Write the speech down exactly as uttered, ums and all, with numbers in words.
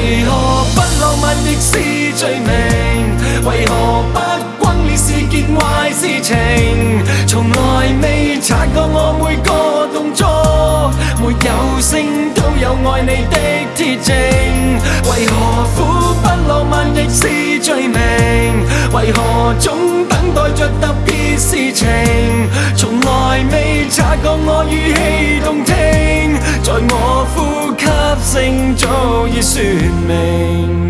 為何不浪漫亦是罪名？為何不轟烈是件壞事情？從來未察覺我每個動作，沒有聲都有愛你的鐵證。為何苦不浪漫亦是罪名？為何總等待着特別事情？從來未察覺我語氣動聽，在我呼吸聲早已說明。